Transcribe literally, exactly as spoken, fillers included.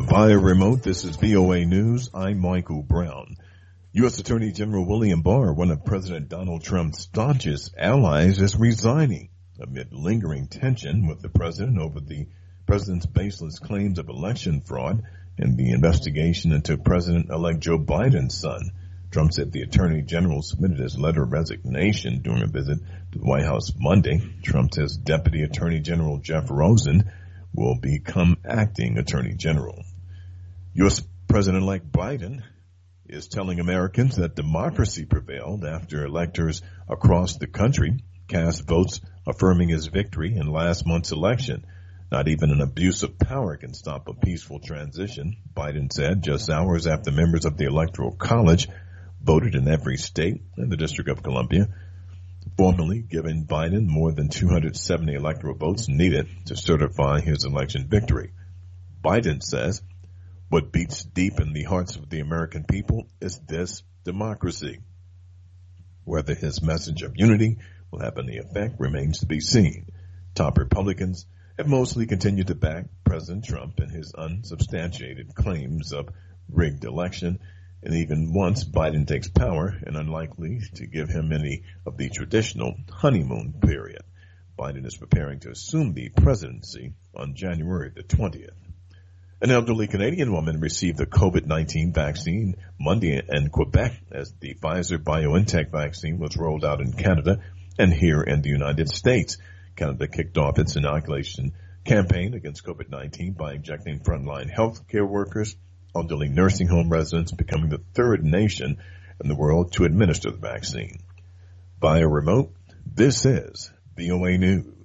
Via remote, this is V O A News. I'm Michael Brown. U S. Attorney General William Barr, one of President Donald Trump's staunchest allies, is resigning amid lingering tension with the president over the president's baseless claims of election fraud and the investigation into President-elect Joe Biden's son. Trump said the attorney general submitted his letter of resignation during a visit to the White House Monday. Trump says Deputy Attorney General Jeff Rosen will become acting attorney general. U S. President-elect Biden is telling Americans that democracy prevailed after electors across the country cast votes affirming his victory in last month's election. Not even an abuse of power can stop a peaceful transition, Biden said just hours after members of the Electoral College voted in every state and the District of Columbia, formally giving Biden more than two hundred seventy electoral votes needed to certify his election victory. Biden says, "What beats deep in the hearts of the American people is this democracy." Whether his message of unity will have any effect remains to be seen. Top Republicans have mostly continued to back President Trump in his unsubstantiated claims of rigged election, and even once Biden takes power, and unlikely to give him any of the traditional honeymoon period. Biden is preparing to assume the presidency on January the twentieth. An elderly Canadian woman received the COVID nineteen vaccine Monday in Quebec as the Pfizer-BioNTech vaccine was rolled out in Canada and here in the United States. Canada kicked off its inoculation campaign against COVID nineteen by injecting frontline healthcare workers, elderly nursing home residents, becoming the third nation in the world to administer the vaccine. Via remote, this is V O A News.